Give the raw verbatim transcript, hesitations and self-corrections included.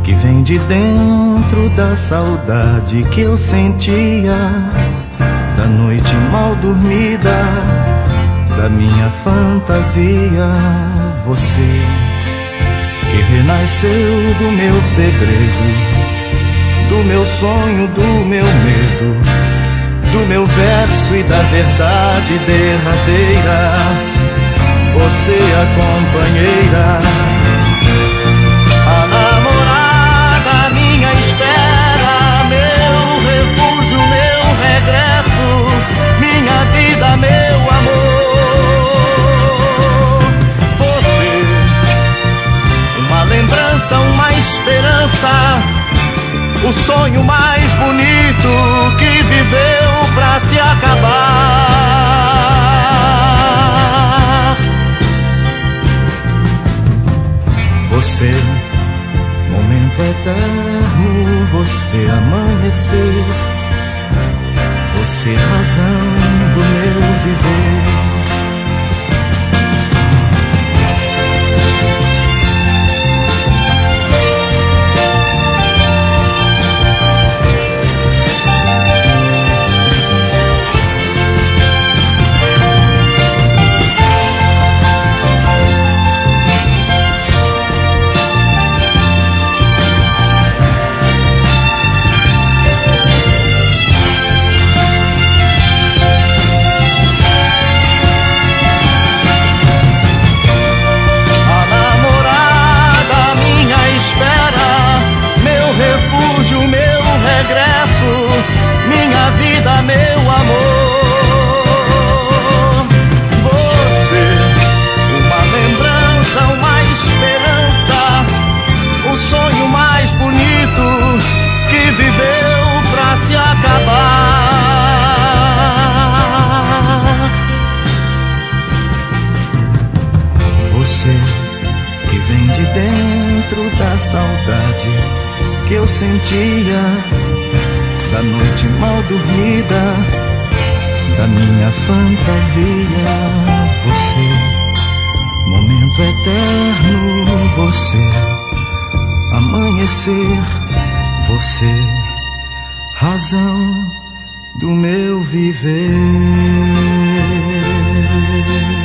que vem de dentro da saudade que eu sentia, da noite mal dormida, da minha fantasia. Você que renasceu do meu segredo, do meu sonho, do meu medo, do meu verso e da verdade derradeira. Você a companheira, a namorada, minha espera, meu refúgio, meu regresso, minha vida, meu amor. Você, uma lembrança, uma esperança, o sonho mais bonito que viveu pra se acabar. Você, momento eterno, você amanhecer, você razão do meu viver. Minha vida, meu amor. Você, uma lembrança, uma esperança, o sonho mais bonito que viveu pra se acabar. Você que vem de dentro da saudade que eu sentia, da noite mal dormida, da minha fantasia. Você, momento eterno, você, amanhecer, você, razão do meu viver.